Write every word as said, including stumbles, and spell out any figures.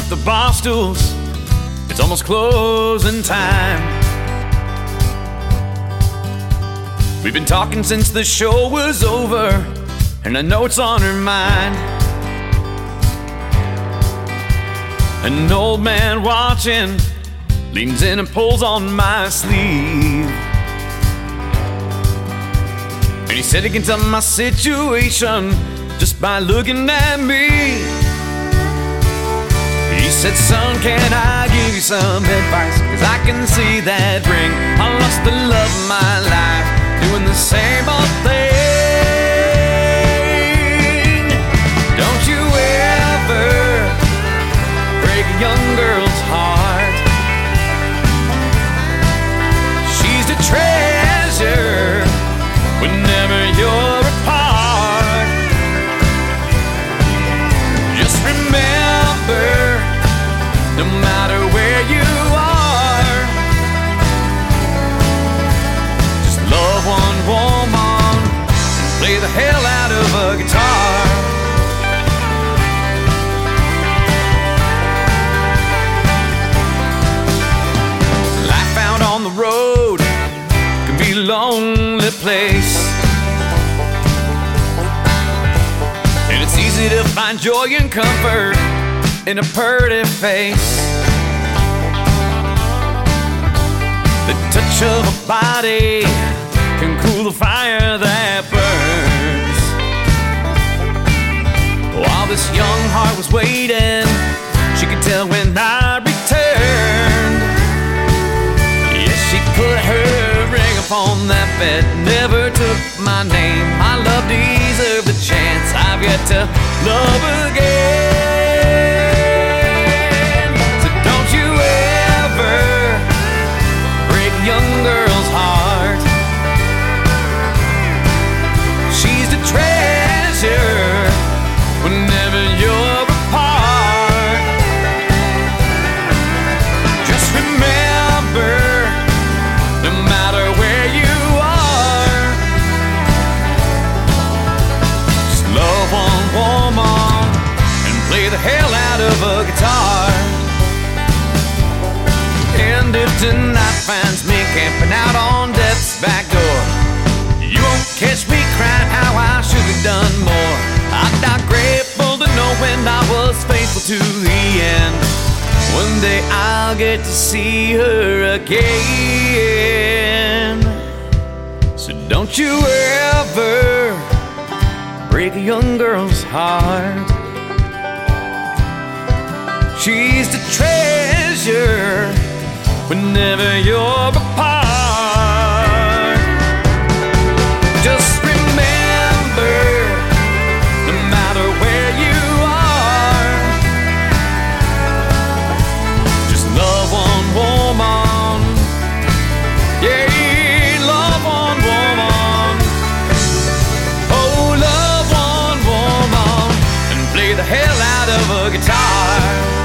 up the bar stools. It's almost closing time. We've been talking since the show was over, and I know it's on her mind. An old man watching leans in and pulls on my sleeve, and he said he can tell my situation just by looking at me. He said, son, can I give you some advice? Cause I can see that ring. I lost the love of my life doing the same old thing. Don't you ever break a young girl's heart. She's a treasure whenever you're apart. Just remember, no matter where you are, just love one woman, play the hell out of a guitar. Life out on the road can be a lonely place, and it's easy to find joy and comfort in a pretty face. The touch of a body can cool the fire that burns. While this young heart was waiting, she could tell when I returned. Yes, she put her ring upon that bed, never took my name. My love deserved a chance, I've got to love again. So don't you ever break a young girl's heart. She's the treasure whenever you're apart. Just remember, no matter where you are, just love one woman and play the hell out of a guitar. And if tonight finds me camping out on death's back door, you won't catch me crying how I should have done more. I'm not grateful to know when I was faithful to the end. One day I'll get to see her again. So don't you ever break a young girl's heart. She's the treasure whenever you're apart. Just remember, no matter where you are, just love one woman. Yeah, love one woman. Oh, love one woman and play the hell out of a guitar.